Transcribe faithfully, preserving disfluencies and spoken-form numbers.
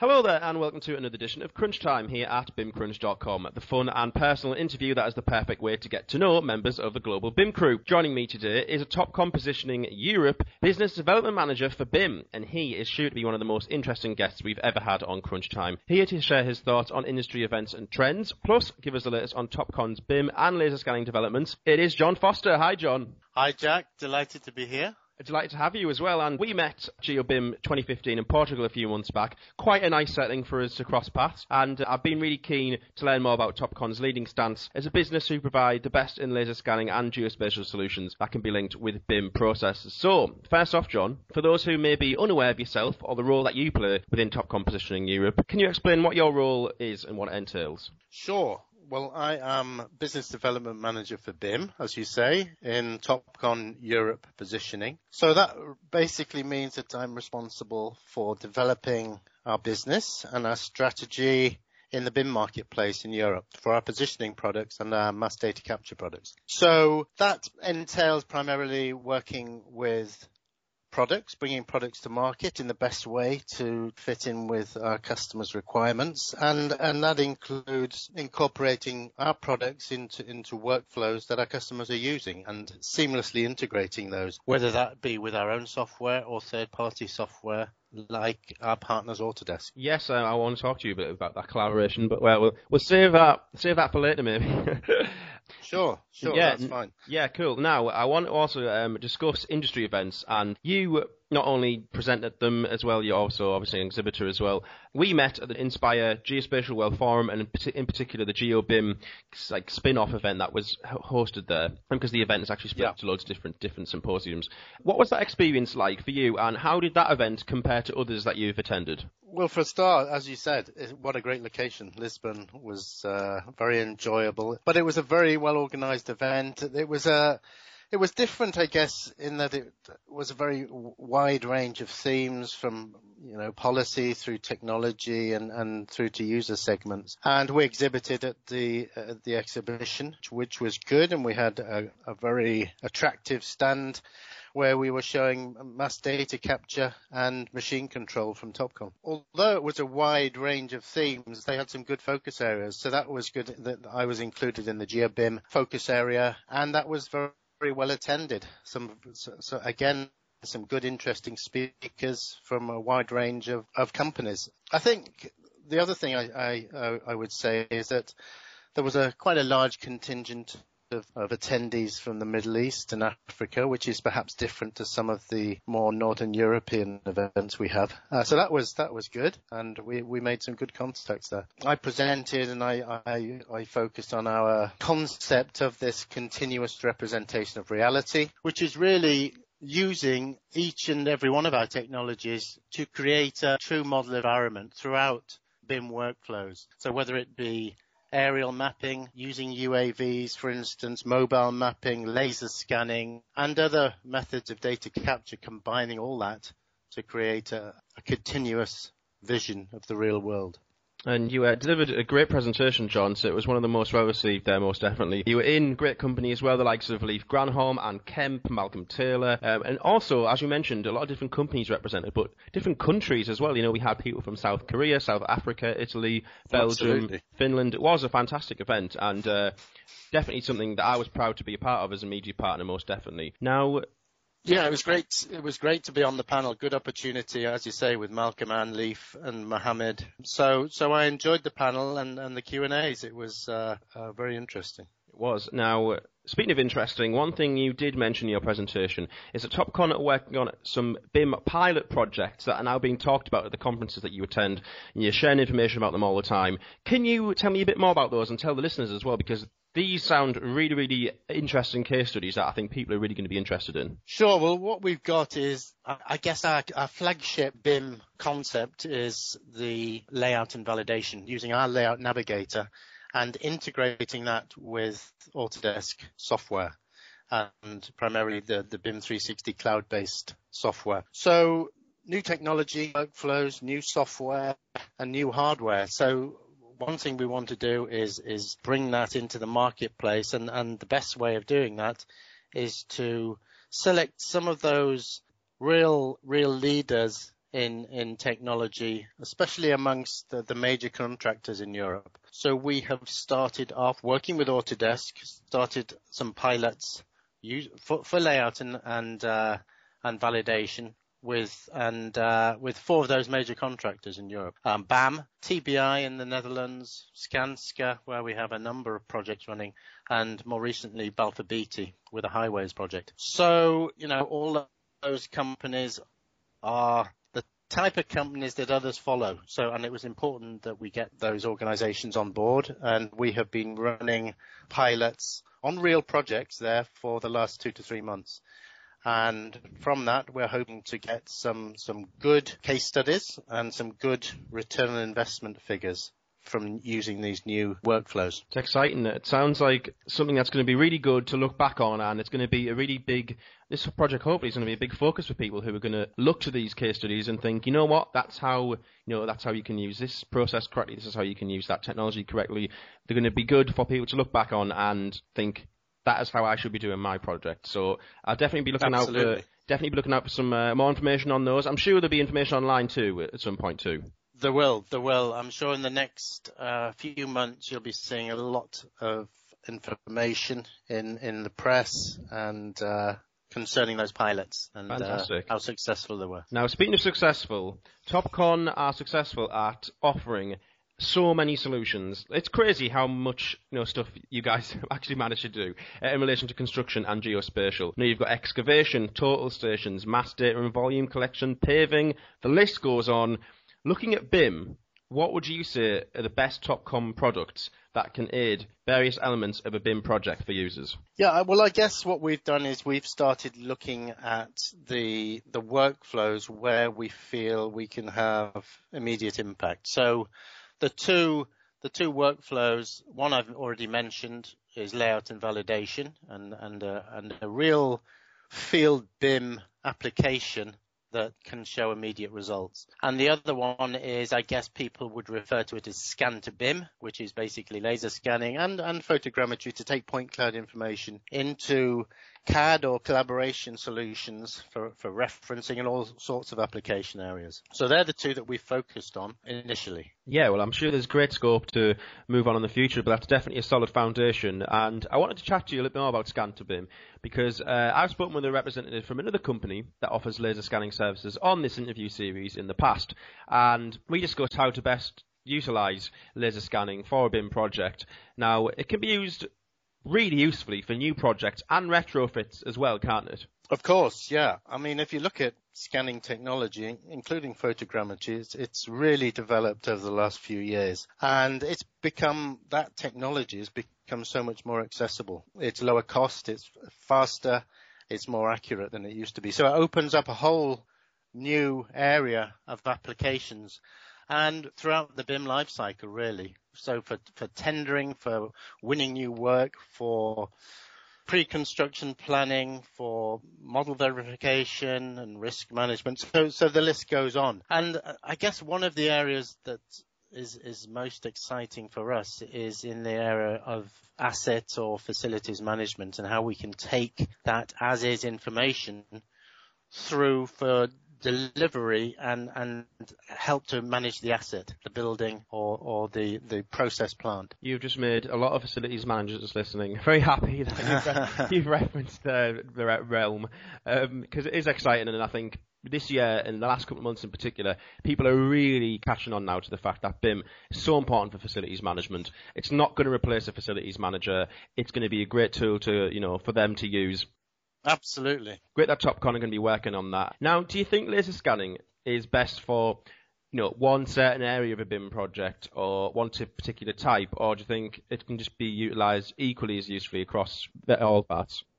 Hello there and welcome to another edition of Crunch Time here at bim crunch dot com, the fun and personal interview that is the perfect way to get to know members of the global B I M crew. Joining me today is a Topcon Positioning Europe Business Development Manager for B I M, and he is sure to be one of the most interesting guests we've ever had on Crunch Time. Here to share his thoughts on industry events and trends, plus give us the latest on Topcon's B I M and laser scanning developments, it is John Foster. Hi John. Hi Jack, delighted to be here. Delighted to have you as well, and we met GeoBIM twenty fifteen in Portugal a few months back. Quite a nice setting for us to cross paths, and I've been really keen to learn more about Topcon's leading stance as a business who provide the best in laser scanning and geospatial solutions that can be linked with B I M processes. So, first off John, for those who may be unaware of yourself or the role that you play within Topcon Positioning Europe, can you explain what your role is and what it entails? Sure. Well, I am Business Development Manager for B I M, as you say, in Topcon Europe Positioning. So that basically means that I'm responsible for developing our business and our strategy in the B I M marketplace in Europe for our positioning products and our mass data capture products. So that entails primarily working with products, bringing products to market in the best way to fit in with our customers' requirements, and and that includes incorporating our products into into workflows that our customers are using and seamlessly integrating those, whether that be with our own software or third-party software like our partners Autodesk. Yes, uh, I want to talk to you a bit about that collaboration, but well, we'll, we'll save that save that for later maybe. Sure, sure, yeah, that's fine. Yeah, cool. Now, I want to also um, discuss industry events, and you not only presented them as well, you're also obviously an exhibitor as well. We met at the Inspire Geospatial World Forum, and in particular the GeoBIM like spin-off event that was hosted there, because the event is actually split yeah. up to loads of different different symposiums. What was that experience like for you, and how did that event compare to others that you've attended? Well, for a start, as you said, what a great location. Lisbon was uh, very enjoyable, but it was a very well-organized event. It was a, it was different, I guess, in that it was a very wide range of themes, from you know policy through technology and, and through to user segments. And we exhibited at the uh, the exhibition, which was good, and we had a, a very attractive stand where we were showing mass data capture and machine control from Topcon. Although it was a wide range of themes, they had some good focus areas. So that was good that I was included in the GeoBIM focus area, and that was very, very well attended. Some, so, so again, some good, interesting speakers from a wide range of, of companies. I think the other thing I, I, I would say is that there was a quite a large contingent Of, of attendees from the Middle East and Africa, which is perhaps different to some of the more Northern European events we have. Uh, so that was that was good, and we, we made some good contacts there. I presented and I, I, I focused on our concept of this continuous representation of reality, which is really using each and every one of our technologies to create a true model environment throughout B I M workflows. So whether it be aerial mapping, using U A Vs, for instance, mobile mapping, laser scanning, and other methods of data capture, combining all that to create a, a continuous vision of the real world. And you uh, delivered a great presentation, John, so it was one of the most well-received there, most definitely. You were in great company as well, the likes of Leif Granholm and Kemp, Malcolm Taylor, um, and also, as you mentioned, a lot of different companies represented, but different countries as well. You know, we had people from South Korea, South Africa, Italy, Belgium, Absolutely. Finland. It was a fantastic event, and uh, definitely something that I was proud to be a part of as a media partner, most definitely. Now, Yeah, it was great. It was great to be on the panel. Good opportunity, as you say, with Malcolm and Leif and Mohammed. So, so I enjoyed the panel and, and the Q and A's. It was uh, uh, very interesting. It was. Now, speaking of interesting, one thing you did mention in your presentation is that Topcon are working on some B I M pilot projects that are now being talked about at the conferences that you attend, and you're sharing information about them all the time. Can you tell me a bit more about those and tell the listeners as well, because these sound really, really interesting case studies that I think people are really going to be interested in. Sure. Well, what we've got is, I guess our, our flagship B I M concept is the layout and validation, using our layout navigator and integrating that with Autodesk software and primarily the, the B I M three sixty cloud-based software. So new technology, workflows, new software, and new hardware. So one thing we want to do is is bring that into the marketplace, and, and the best way of doing that is to select some of those real real leaders in in technology, especially amongst the, the major contractors in Europe. So we have started off working with Autodesk, started some pilots use, for, for layout and and, uh, and validation with and uh, with four of those major contractors in Europe. Um, B A M, T B I in the Netherlands, Skanska, where we have a number of projects running, and more recently Balfour Beatty with a highways project. So, you know, all those companies are the type of companies that others follow. So, and it was important that we get those organizations on board, and we have been running pilots on real projects there for the last two to three months. And from that, we're hoping to get some, some good case studies and some good return on investment figures from using these new workflows. It's exciting. It sounds like something that's going to be really good to look back on, and it's going to be a really big, this project hopefully is going to be a big focus for people who are going to look to these case studies and think, you know what, that's how, you know, that's how you can use this process correctly, this is how you can use that technology correctly. They're going to be good for people to look back on and think, that is how I should be doing my project. So I'll definitely be looking Absolutely. out for definitely be looking out for some uh, more information on those. I'm sure there'll be information online too at some point too. There will, there will. I'm sure in the next uh, few months you'll be seeing a lot of information in in the press and uh, concerning those pilots and uh, how successful they were. Now, speaking of successful, Topcon are successful at offering so many solutions. It's crazy how much, you know, stuff you guys actually manage to do uh, in relation to construction and geospatial. You know, you've got excavation, total stations, mass data and volume collection, paving. The list goes on. Looking at B I M, what would you say are the best Topcon products that can aid various elements of a B I M project for users? Yeah, well, I guess what we've done is we've started looking at the the workflows where we feel we can have immediate impact. So the two the two workflows, one I've already mentioned is layout and validation, and and a, and a real field B I M application that can show immediate results. And the other one is, I guess people would refer to it as scan to B I M, which is basically laser scanning and, and photogrammetry to take point cloud information into C A D or collaboration solutions for, for referencing and all sorts of application areas. So they're the two that we focused on initially. Yeah, well, I'm sure there's great scope to move on in the future, but that's definitely a solid foundation. And I wanted to chat to you a little bit more about Scan to B I M, because uh, I've spoken with a representative from another company that offers laser scanning services on this interview series in the past, and we discussed how to best utilize laser scanning for a B I M project. Now, it can be used really usefully for new projects and retrofits as well, can't it? Of course, yeah. I mean, if you look at scanning technology, including photogrammetry, it's, it's really developed over the last few years. And it's become, that technology has become so much more accessible. It's lower cost, it's faster, it's more accurate than it used to be. So it opens up a whole new area of applications. And throughout the B I M lifecycle, really. So for, for tendering, for winning new work, for pre-construction planning, for model verification and risk management. So, so the list goes on. And I guess one of the areas that is, is most exciting for us is in the area of asset or facilities management and how we can take that as is information through for delivery and, and help to manage the asset, the building or, or the, the process plant. You've just made a lot of facilities managers listening very happy that you've, re- you've referenced uh, the realm, because um, it is exciting, and I think this year and the last couple of months in particular, people are really catching on now to the fact that B I M is so important for facilities management. It's not going to replace a facilities manager. It's going to be a great tool to, you know, for them to use. Absolutely. Great that Topcon are going to be working on that. Now, do you think laser scanning is best for, you know, one certain area of a B I M project or one particular type, or do you think it can just be utilised equally as usefully across all parts?